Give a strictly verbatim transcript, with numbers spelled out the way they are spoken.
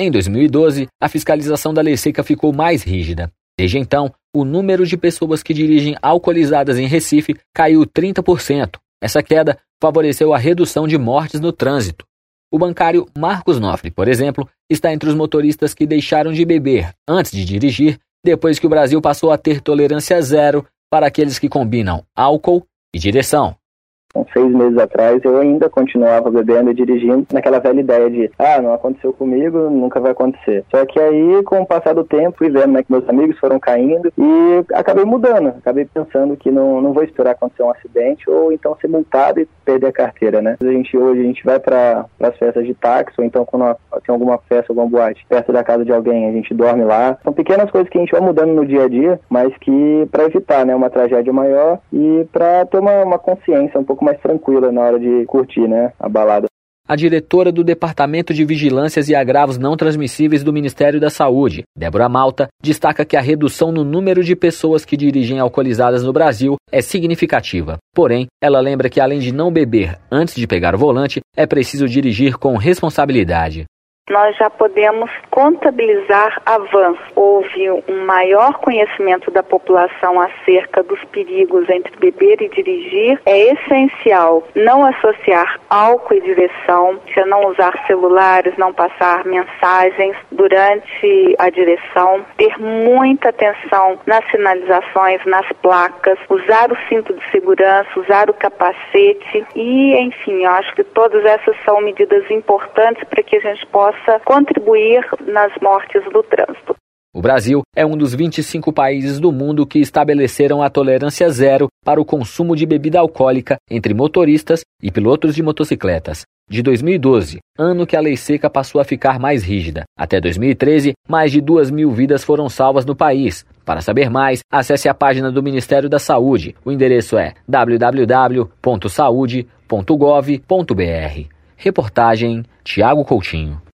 Em dois mil e doze, a fiscalização da lei seca ficou mais rígida. Desde então, o número de pessoas que dirigem alcoolizadas em Recife caiu trinta por cento. Essa queda favoreceu a redução de mortes no trânsito. O bancário Marcos Nofre, por exemplo, está entre os motoristas que deixaram de beber antes de dirigir, depois que o Brasil passou a ter tolerância zero para aqueles que combinam álcool e direção. Com seis meses atrás, eu ainda continuava bebendo e dirigindo naquela velha ideia de ah, não aconteceu comigo, nunca vai acontecer. Só que aí, com o passar do tempo, fui vendo né, que meus amigos foram caindo e acabei mudando. Acabei pensando que não, não vou esperar acontecer um acidente ou então ser multado e perder a carteira, né? A gente, hoje a gente vai para as festas de táxi ou então quando tem alguma festa, alguma boate perto da casa de alguém, a gente dorme lá. São pequenas coisas que a gente vai mudando no dia a dia, mas que para evitar né, uma tragédia maior e para ter uma, uma consciência um pouco mais tranquila na hora de curtir, né, a balada. A diretora do Departamento de Vigilâncias e Agravos Não Transmissíveis do Ministério da Saúde, Débora Malta, destaca que a redução no número de pessoas que dirigem alcoolizadas no Brasil é significativa. Porém, ela lembra que além de não beber antes de pegar o volante, é preciso dirigir com responsabilidade. Nós já podemos contabilizar avanços. Houve um maior conhecimento da população acerca dos perigos entre beber e dirigir. É essencial não associar álcool e direção, não usar celulares, não passar mensagens durante a direção, ter muita atenção nas sinalizações, nas placas, usar o cinto de segurança, usar o capacete e, enfim, eu acho que todas essas são medidas importantes para que a gente possa contribuir nas mortes do trânsito. O Brasil é um dos vinte e cinco países do mundo que estabeleceram a tolerância zero para o consumo de bebida alcoólica entre motoristas e pilotos de motocicletas. De dois mil e doze, ano que a lei seca passou a ficar mais rígida, até dois mil e treze, mais de duas mil vidas foram salvas no país. Para saber mais, acesse a página do Ministério da Saúde. O endereço é w w w ponto saude ponto gov ponto b r. Reportagem Tiago Coutinho.